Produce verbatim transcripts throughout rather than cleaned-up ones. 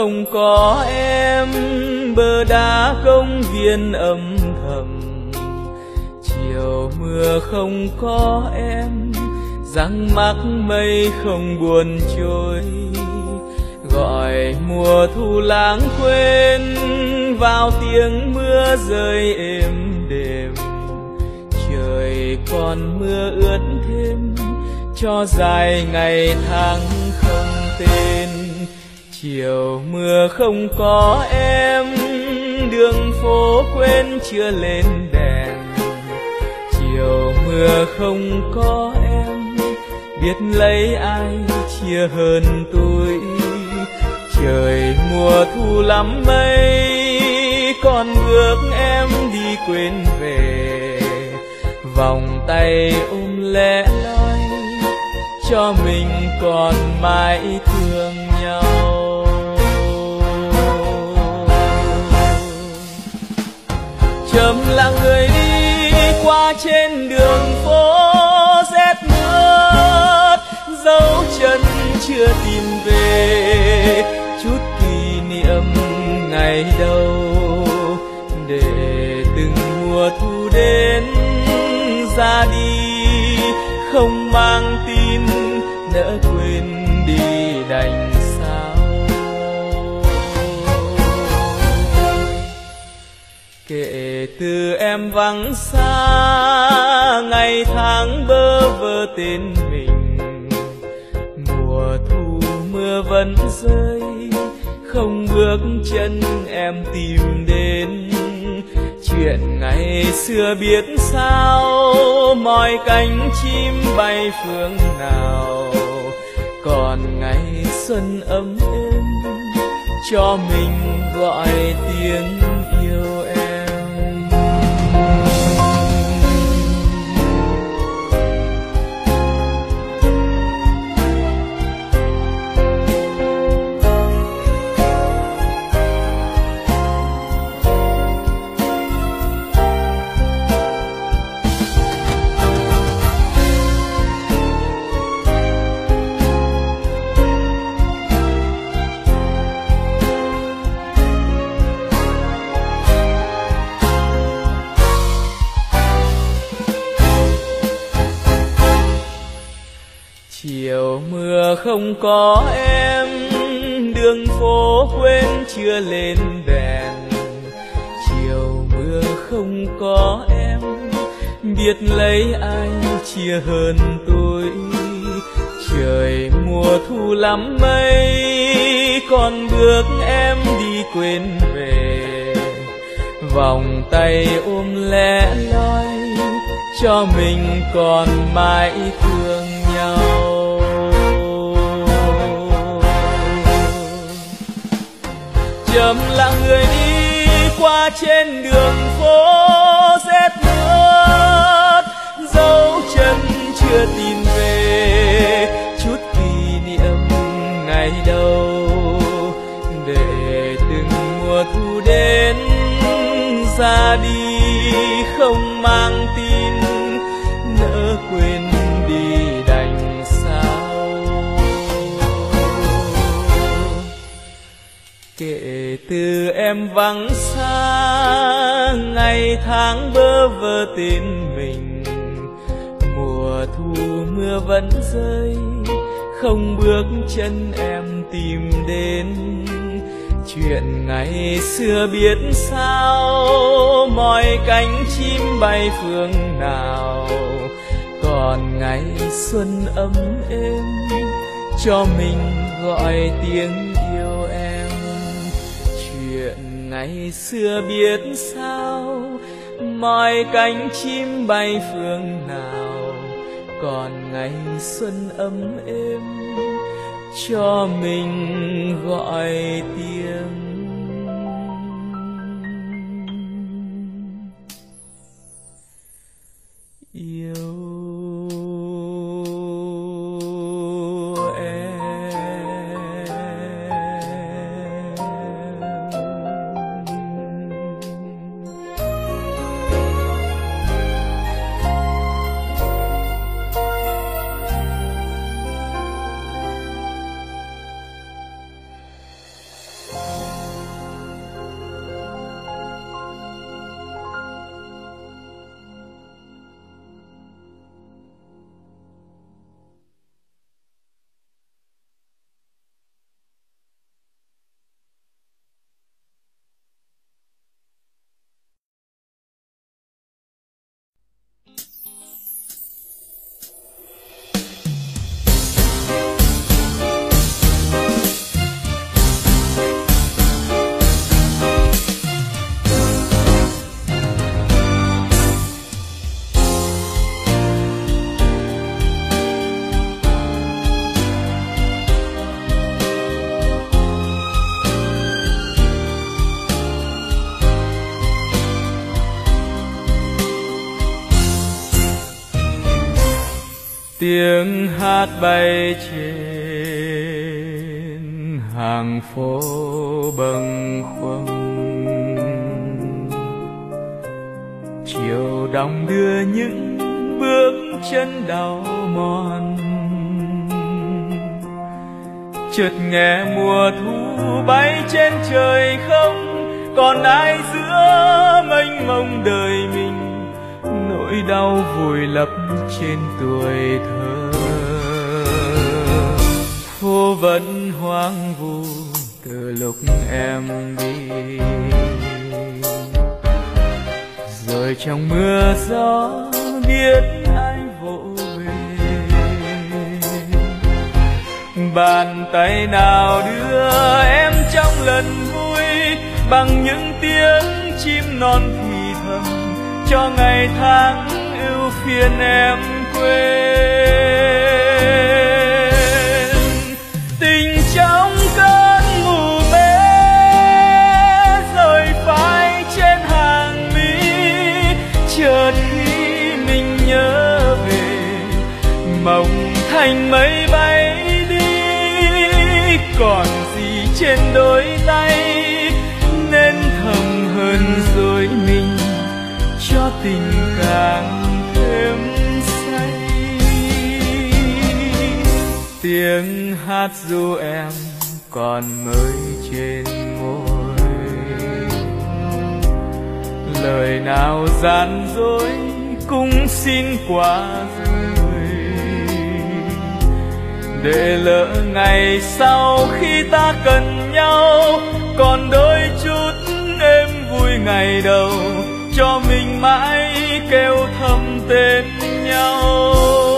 không có em, bờ đá công viên âm thầm. Chiều mưa không có em, răng mắc mây không buồn trôi. Gọi mùa thu lãng quên vào tiếng mưa rơi êm đềm. Trời còn mưa ướt thêm cho dài ngày tháng không tên. Chiều mưa không có em, đường phố quên chưa lên đèn. Chiều mưa không có em, biết lấy ai chia hơn tôi. Trời mùa thu lắm mây, còn bước em đi quên về. Vòng tay ôm lẻ loi, cho mình còn mãi thương nhau. Chậm lặng người đi qua trên đường phố rét mướt, dấu chân chưa tìm về chút kỷ niệm ngày đầu. Để từng mùa thu đến ra đi không mang tin, nỡ quên đi đành sao. Kể từ em vắng xa, ngày tháng bơ vơ tên mình. Mùa thu mưa vẫn rơi, không bước chân em tìm đến. Chuyện ngày xưa biết sao, mọi cánh chim bay phương nào. Còn ngày xuân ấm êm, cho mình gọi tiếng yêu em. Chiều mưa không có em, đường phố quên chưa lên đèn. Chiều mưa không có em, biết lấy ai chia hơn tôi. Trời mùa thu lắm mây, còn bước em đi quên về. Vòng tay ôm lẻ loi, cho mình còn mãi thương nhau. Chậm lặng người đi qua trên đường phố rét mướt, dấu chân chưa tìm về chút kỷ niệm ngày đầu. Để từng mùa thu đến ra đi không mang tin, nỡ quên đi đành sao. Kể từ em vắng xa, ngày tháng bơ vơ tên mình. Mùa thu mưa vẫn rơi, không bước chân em tìm đến. Chuyện ngày xưa biết sao, mọi cánh chim bay phương nào. Còn ngày xuân ấm êm, cho mình gọi tiếng yêu em. Chuyện ngày xưa biết sao, mọi cánh chim bay phương nào. Còn ngày xuân ấm êm, cho mình gọi tiếng yêu em. tiếng hát bay trên hàng phố bâng khuâng. Chiều đong đưa những bước chân đau mòn, chợt nghe mùa thu bay trên trời không còn ai giữa mênh mông đời mình. Nỗi đau vùi lấp trên tuổi thơ, phố vẫn hoang vu từ lúc em đi. Rồi trong mưa gió biết ai vỗ về, bàn tay nào đưa em trong lần vui bằng những tiếng chim non thì thầm cho ngày tháng ưu phiền em quên. Tình trong cơn mù mê rồi phai trên hàng mi, chợt khi mình nhớ về mộng thành mây bay đi. Còn gì trên đôi tay nên thầm hơn rồi mình cho tình càng thêm say. Tiếng hát ru em còn mới trên môi, lời nào gian dối cũng xin qua rồi, để lỡ ngày sau khi ta cần nhau còn đôi chút êm vui ngày đầu, cho mình mãi kêu thầm tên nhau.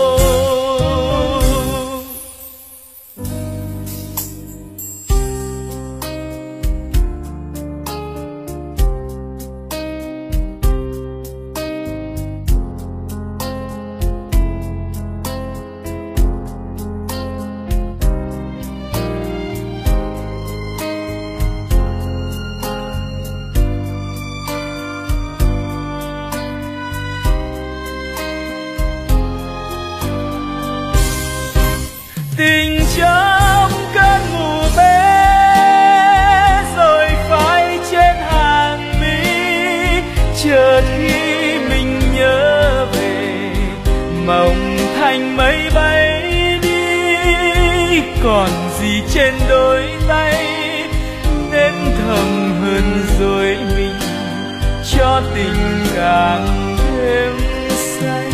Tình trong cơn mù mê rồi phai trên hàng mi, chợt khi mình nhớ về mộng thành mây bay đi. Còn gì trên đôi tay nên thầm hơn rồi mình cho tình càng thêm say.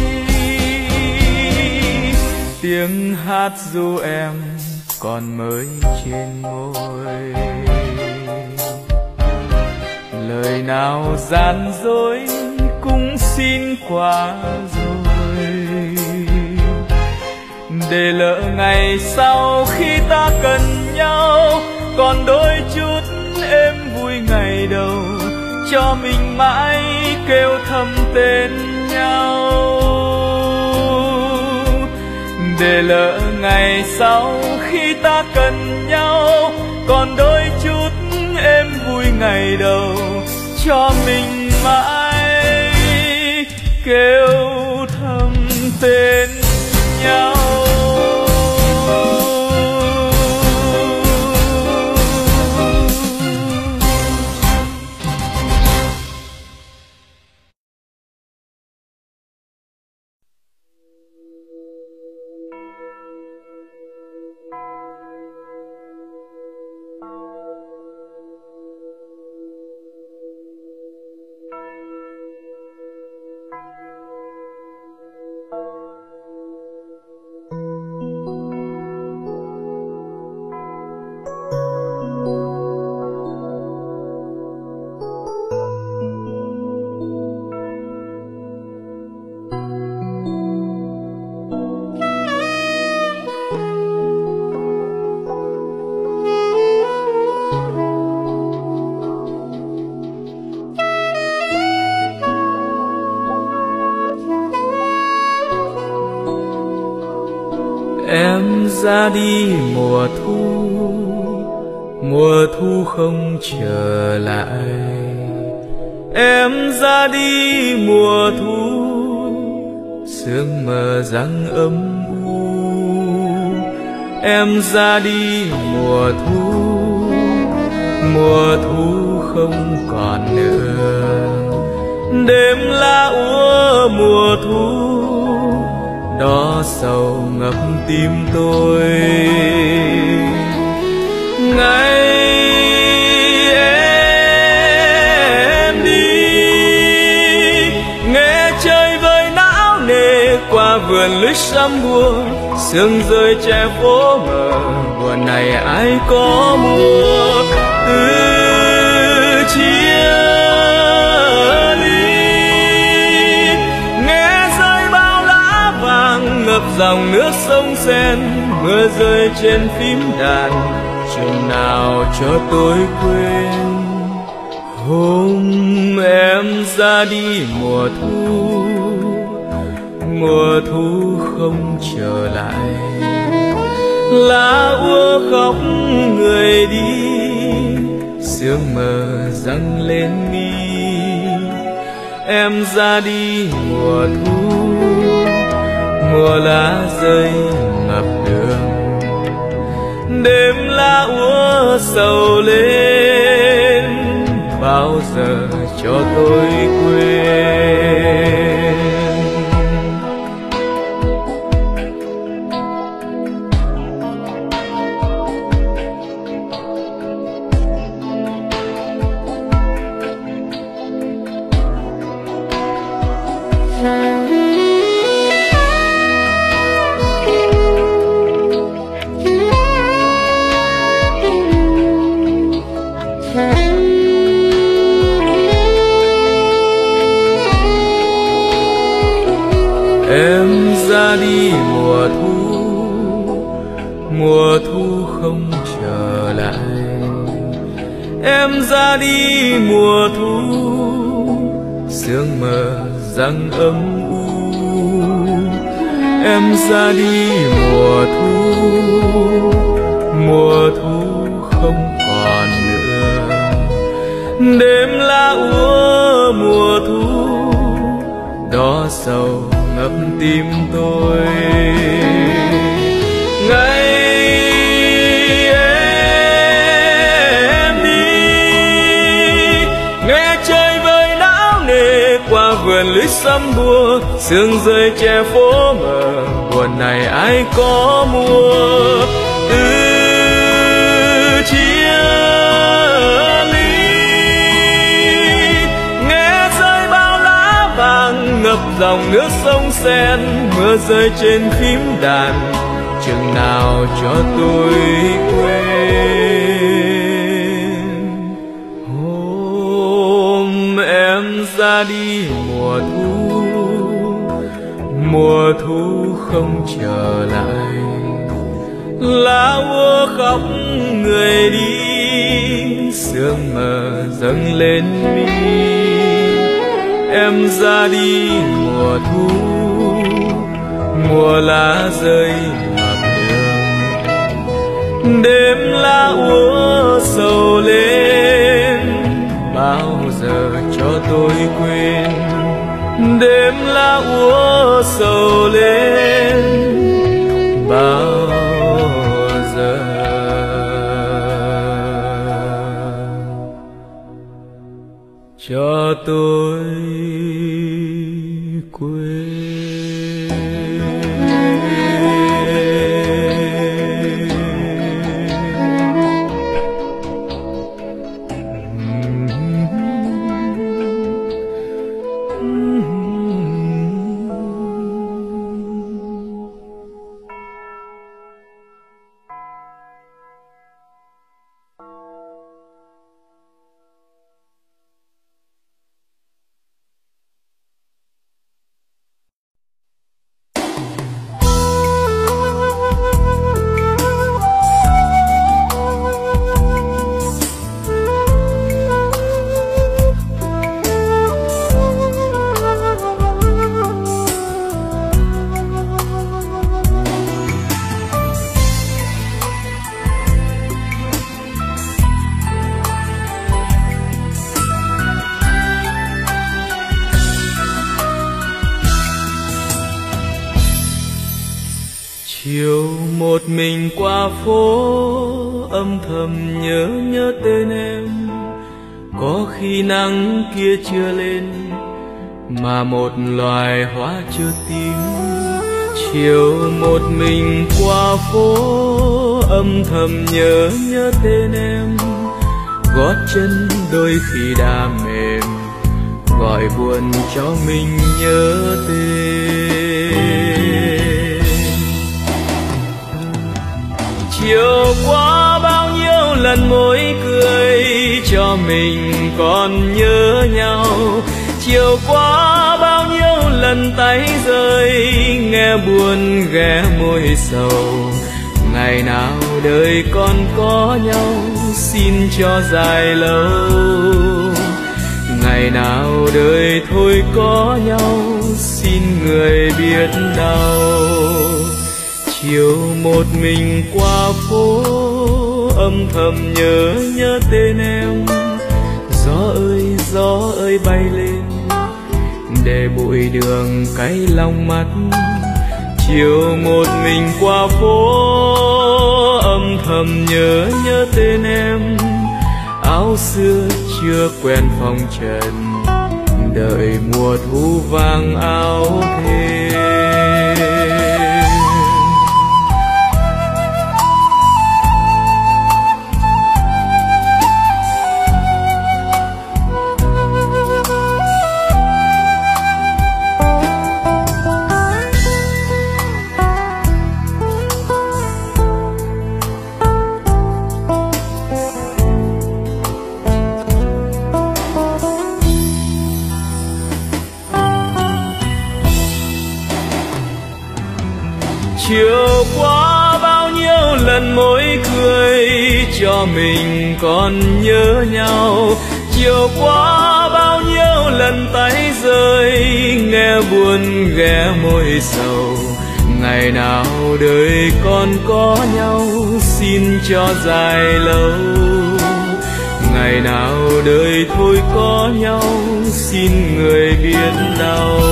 Tiếng hát ru em còn mới trên môi, lời nào gian dối cũng xin qua rồi, để lỡ ngày sau khi ta cần nhau còn đôi chút êm vui ngày đầu, cho mình mãi kêu thầm tên nhau. Để lỡ ngày sau khi ta cần nhau còn đôi chút êm vui ngày đầu, cho mình mãi kêu thầm tên nhau. Em ra đi mùa thu, mùa thu không trở lại. Em ra đi mùa thu, sương mờ răng âm u. Em ra đi mùa thu, mùa thu không còn nữa. Đêm lá úa mùa thu, đó sầu ngập tim tôi. Ngày em đi, nghe trời vơi não nề qua vườn lưới sắm buồn. Sương rơi che phố mờ, buồn này ai có mua. Từ chia ly, nghe rơi bao lá vàng ngập dòng nước sông Sen. Mưa rơi trên phím đàn, chừng nào cho tôi quên. Hôm em ra đi mùa thu, mùa thu không trở lại. Lá úa khóc người đi, sương mờ dâng lên mi. Em ra đi mùa thu, mùa lá rơi ngập đường. Đêm lá úa sầu lên, bao giờ cho tôi quên. Em ra đi mùa thu, mùa thu không trở lại. Em ra đi mùa thu, sương mờ răng âm u. Em ra đi mùa thu, mùa thu không còn nữa. Đêm lá úa mùa thu, đó sầu ngập tim tôi. Ngày em đi, nghe trời vơi não nề qua vườn lưới sắm bua. Sương rơi che phố mờ, buồn này ai có mua. Từ chia ly, nghe rơi bao lá vàng ngập dòng nước sông Sen. Mưa rơi trên phím đàn, chừng nào cho tôi quên. Hôm em ra đi mùa thu, mùa thu không trở lại. Lá úa khóc người đi, sương mờ dâng lên mi. Em ra đi mùa thu, mùa lá rơi ngập đường. Đêm lá úa sầu lên, bao giờ cho tôi quên. Đêm lá úa sầu lên, bao giờ cho tôi quên. Chiều một mình qua phố âm thầm nhớ nhớ tên em. Có khi nắng kia chưa lên mà một loài hoa chưa tím. Chiều một mình qua phố âm thầm nhớ nhớ tên em. Gót chân đôi khi đã mềm gọi buồn cho mình nhớ tên. Chiều qua bao nhiêu lần môi cười cho mình còn nhớ nhau. Chiều qua bao nhiêu lần tay rơi nghe buồn ghé môi sầu. Ngày nào đời còn có nhau xin cho dài lâu. Ngày nào đời thôi có nhau xin người biết đau. Chiều một mình qua phố âm thầm nhớ nhớ tên em. Gió ơi gió ơi bay lên để bụi đường cay lòng mắt. Chiều một mình qua phố âm thầm nhớ nhớ tên em. Áo xưa chưa quen phong trần đợi mùa thu vàng áo thêm. Chiều qua bao nhiêu lần môi cười cho mình còn nhớ nhau. Chiều qua bao nhiêu lần tay rơi nghe buồn ghé môi sầu. Ngày nào đời còn có nhau xin cho dài lâu. Ngày nào đời thôi có nhau xin người biết đau.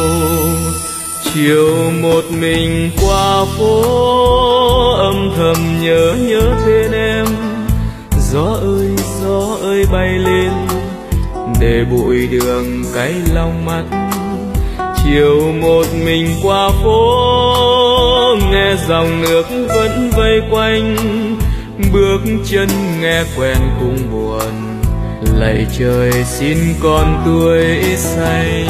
Chiều một mình qua phố âm thầm nhớ nhớ tên em. Gió ơi gió ơi bay lên để bụi đường cay lòng mắt. Chiều một mình qua phố nghe dòng nước vẫn vây quanh. Bước chân nghe quen cũng buồn lạy trời xin con tuổi xanh.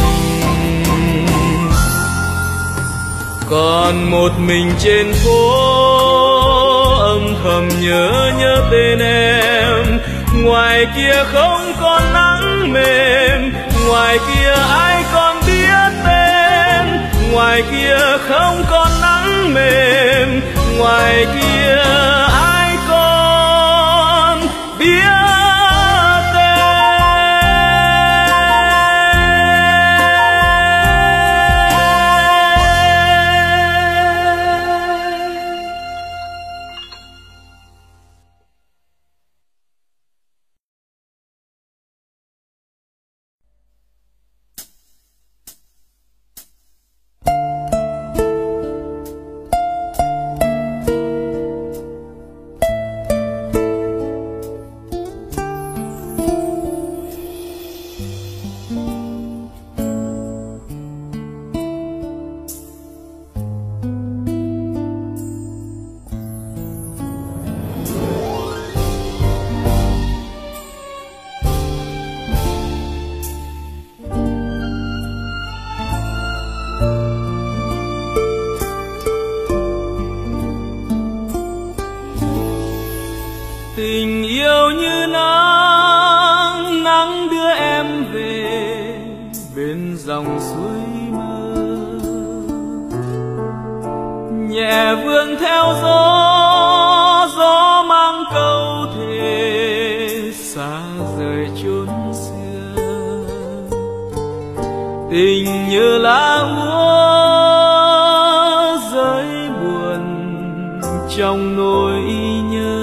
Còn một mình trên phố âm thầm nhớ nhớ tên em. Ngoài kia không còn nắng mềm, ngoài kia ai còn biết tên. Ngoài kia không còn nắng mềm, ngoài kia ai còn biết. Tình yêu như nắng, nắng đưa em về bên dòng suối mơ. Nhẹ vươn theo gió, gió mang câu thề xa rời chốn xưa. Tình như lá úa rơi buồn trong nỗi nhớ.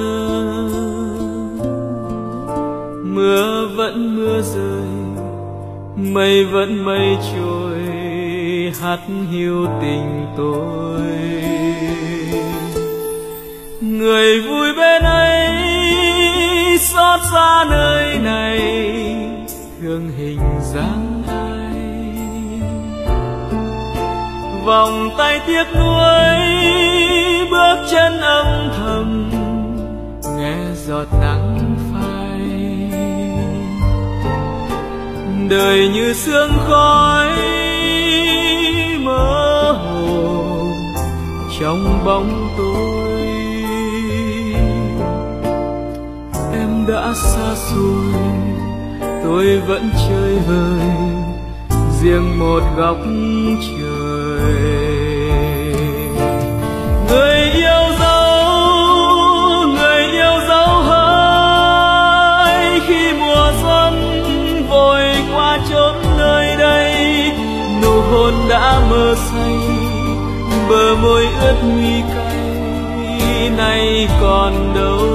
Mưa vẫn mưa rơi, mây vẫn mây trôi, hát hiu tình tôi. người vui bên ấy, xót xa nơi này thương hình dáng ai. Vòng tay tiếc nuối, bước chân âm thầm, nghe giọt nắng phai. Đời như sương khói mơ hồ trong bóng tối. Em đã xa xôi, tôi vẫn chơi vơi riêng một góc trời. Người yêu dấu, người yêu dấu hỡi, khi mùa xuân vội qua chốn nơi đây. Nụ hôn đã mơ say, bờ môi ướt mi cay, nay còn đâu.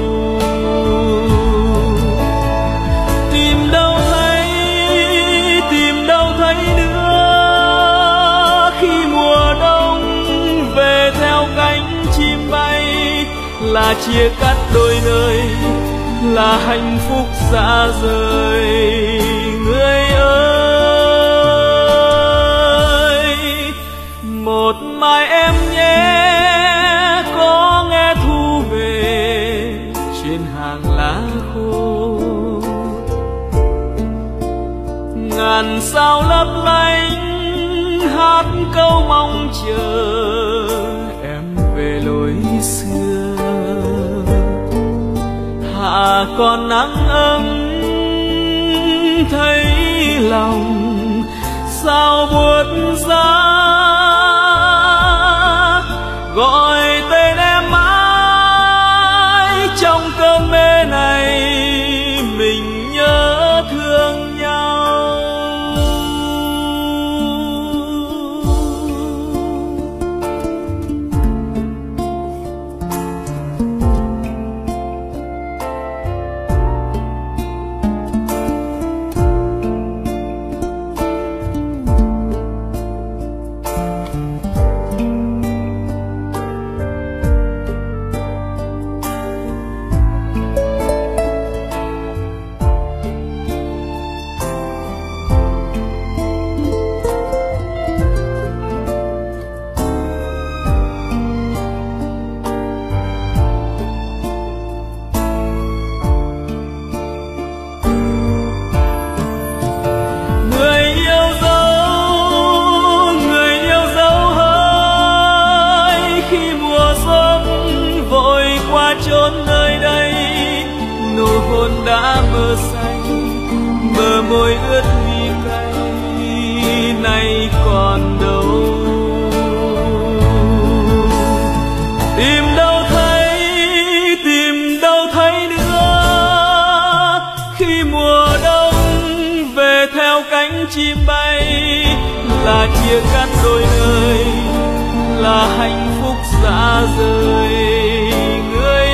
Tìm đâu thấy, tìm đâu thấy nữa, khi mùa đông về theo cánh chim bay. Là chia cắt đôi nơi, là hạnh phúc xa rời. Người ơi, một mai em nhé, có nghe thu về trên hàng lá khô. Ngàn sao lấp lánh hát câu mong chờ em về lối xưa. Hạ còn nắng ấm thấy lòng sao buốt giá. Gọi tên em mãi trong cơn mê này, mình nhớ thương nhau. Đã mơ say, bờ môi ướt mi cay, nay còn đâu. Tìm đâu thấy, tìm đâu thấy nữa, khi mùa đông về theo cánh chim bay. Là chia cắt đôi nơi, là hạnh phúc xa rời. Người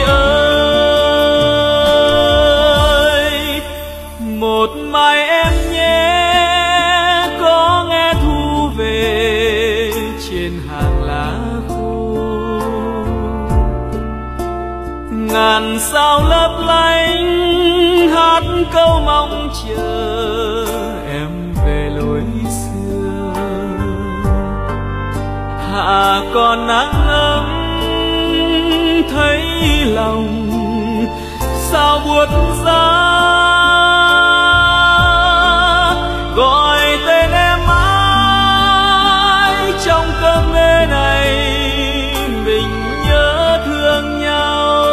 ơi, một mai em nhé, có nghe thu về trên hàng lá khô. Ngàn sao lấp lánh hát câu mong chờ em về lối xưa. Hạ còn nắng ấm thấy lòng sao buốt giá. Gọi tên em mãi trong cơn mê này, mình nhớ thương nhau.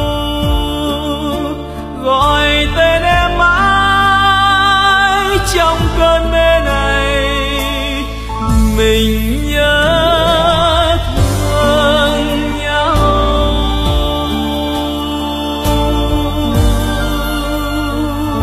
Gọi tên em mãi trong cơn mê này, mình nhớ thương nhau.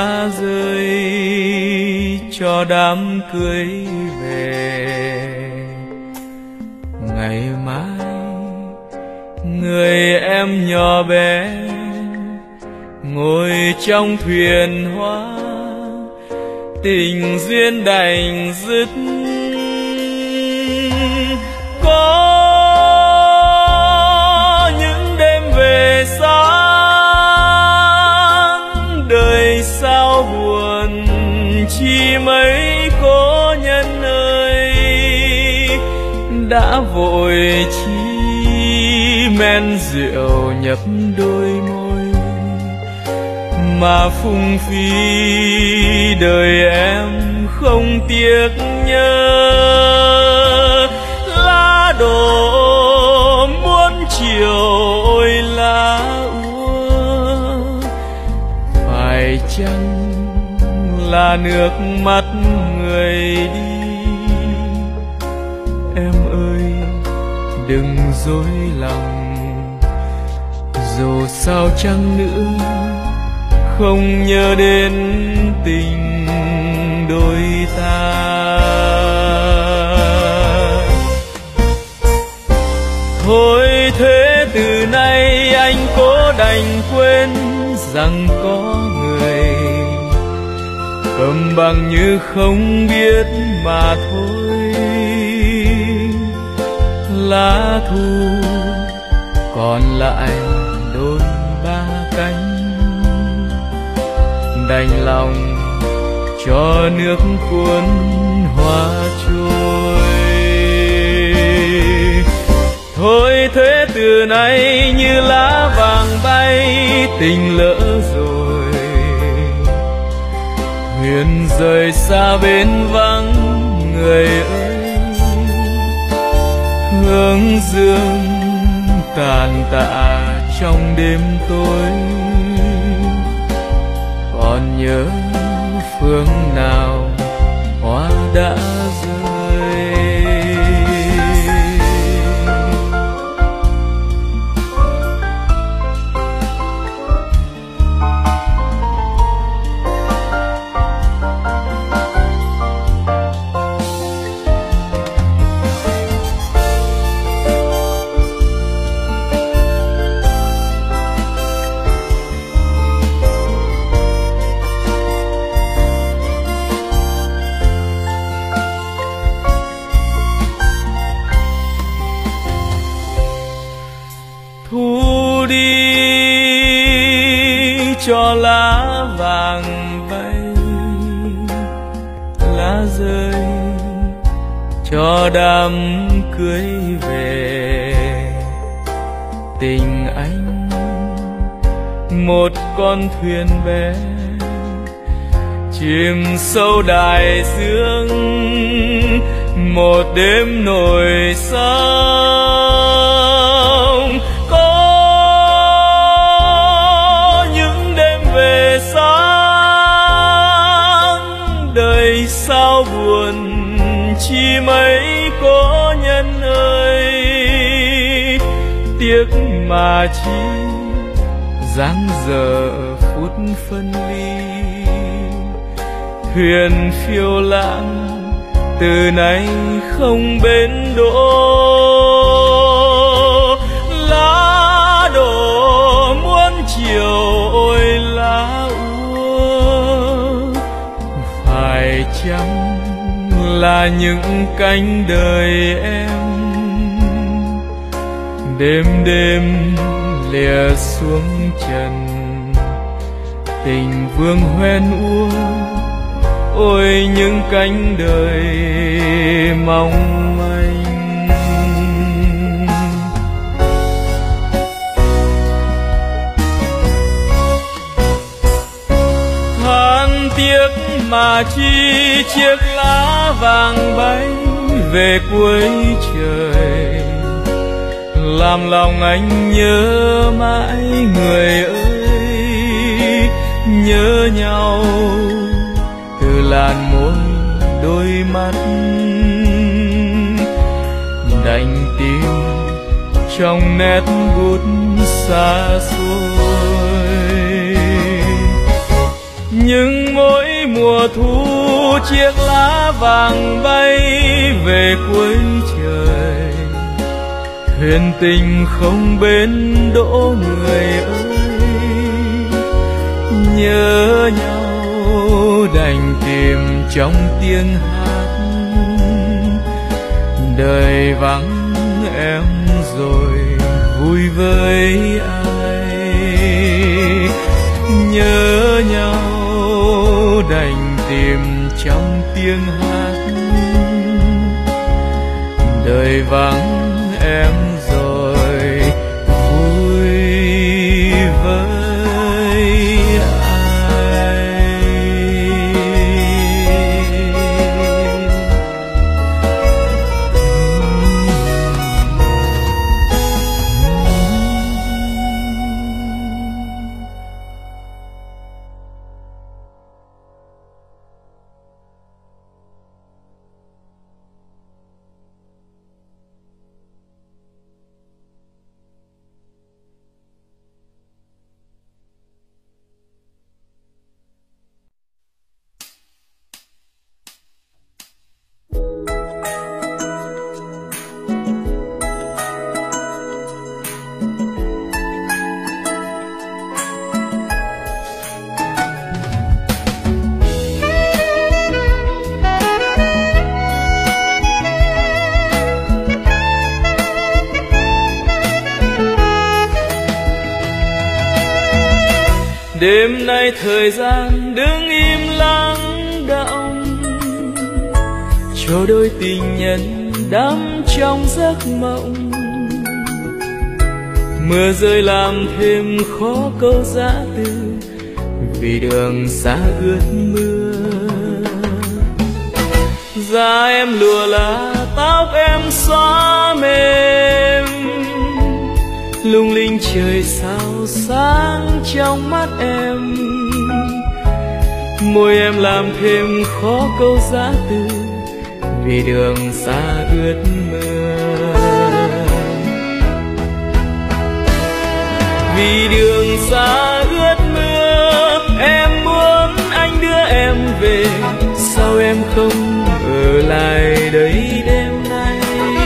lá rơi cho đám cưới về. Ngày mai người em nhỏ bé ngồi trong thuyền hoa, tình duyên đành dứt. Có những đêm về sáng, đời sao buồn chi mấy cố nhân ơi. Đã vội chi men rượu nhập đôi môi, mà phung phí đời em không tiếc nhớ. Lá đổ muôn chiều ôi lá úa, phải chăng là nước mắt người đi. Em ơi đừng dối lòng, dù sao chăng nữa không nhớ đến tình đôi ta. Thôi thế từ nay anh cố đành quên rằng có người, cầm bằng như không biết mà thôi. Lá thu còn lại đôi ba cánh, đành lòng cho nước cuốn hoa trôi. Thôi thế từ nay như lá vàng bay, tình lỡ rồi huyền rời xa bên vắng người ơi. Hướng dương tàn tạ trong đêm tối, còn nhớ phương nào hoa đã rơi. Thu đi cho lá vàng bay, lá rơi cho đám cưới về. Tình anh một con thuyền bé, chìm sâu đại dương một đêm nổi sóng. Sao buồn chi mấy cố nhân ơi, tiếc mà chi dáng dở phút phân ly. Thuyền phiêu lãng từ nay không bến đỗ, lá đổ muôn chiều ôi lá úa. Phải chăng là những cánh đời em đêm đêm lìa xuống trần, tình vương hoen úa. Ôi những cánh đời mong manh, than tiếc mà chi chiếc lá vàng bay về cuối trời. Làm lòng anh nhớ mãi người ơi, nhớ nhau từ làn môi đôi mắt, đành tim trong nét bút xa xôi. nhưng mỗi mùa thu chiếc lá vàng bay về cuối trời, thuyền tình không bến đỗ người ơi. Nhớ nhau đành tìm trong tiếng hát, đời vắng em rồi vui với ai. Nhớ nhau đành tìm trong tiếng hát, đời vắng em rồi vui với ai. Đêm nay thời gian đứng im lắng đọng, cho đôi tình nhân đắm trong giấc mộng. Mưa rơi làm thêm khó câu giã từ, vì đường xa ướt mưa. Da em lùa lá, tóc em xóa mềm, lung linh trời sao sáng trong mắt em. Môi em làm thêm khó câu giã từ, vì đường xa ướt mưa. Vì đường xa ướt mưa, em muốn anh đưa em về. Sao em không ở lại đây đêm nay?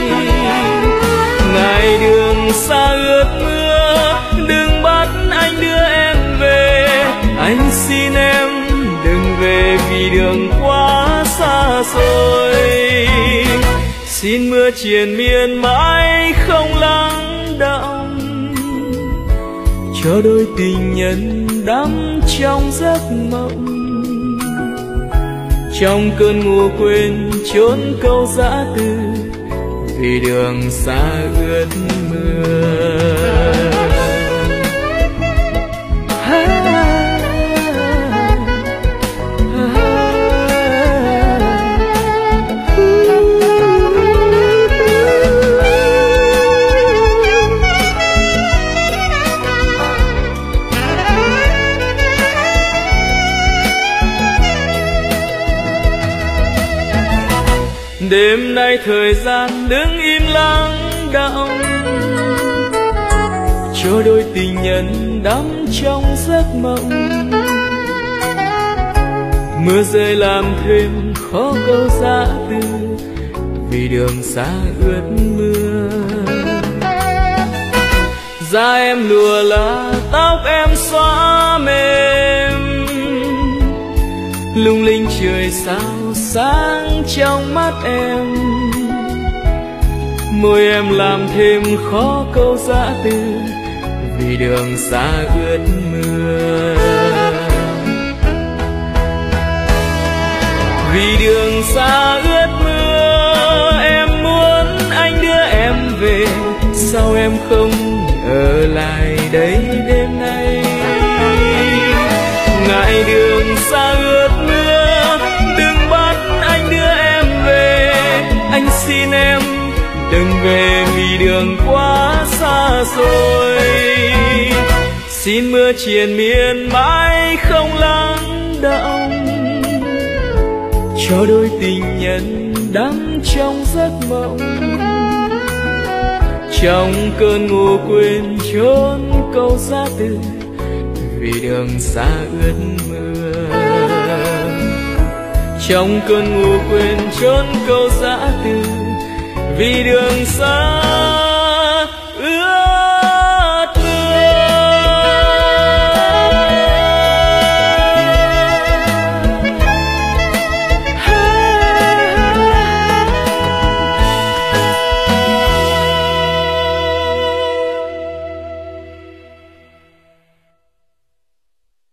Ngày đường xa ướt mưa, đừng bắt anh đưa em về. Anh xin em đừng về vì đường quá xa xôi. Xin mưa triền miên mãi không lắng đọng, cho đôi tình nhân đắm trong giấc mộng. Trong cơn ngủ quên chốn câu giã từ, vì đường xa ướt mưa. Đêm nay thời gian đứng im lắng đọng, cho đôi tình nhân đắm trong giấc mộng. Mưa rơi làm thêm khó câu giã từ, vì đường xa ướt mưa. Da em lùa lá, tóc em xóa mềm, lung linh trời sao sáng trong mắt em. Môi em làm thêm khó câu giã từ, vì đường xa ướt mưa. Vì đường xa ướt mưa, em muốn anh đưa em về. Sao em không ở lại đây đêm nay? Ngại đường xa ướt mưa, đừng bắt anh đưa em về. Anh xin em đừng về vì đường quá xa xôi. Xin mưa triền miên mãi không lắng đọng, cho đôi tình nhân đắm trong giấc mộng. Trong cơn ngủ quên chốn câu giã từ, vì đường xa ướt mưa. trong cơn ngủ quên chốn câu giã từ vì đường xa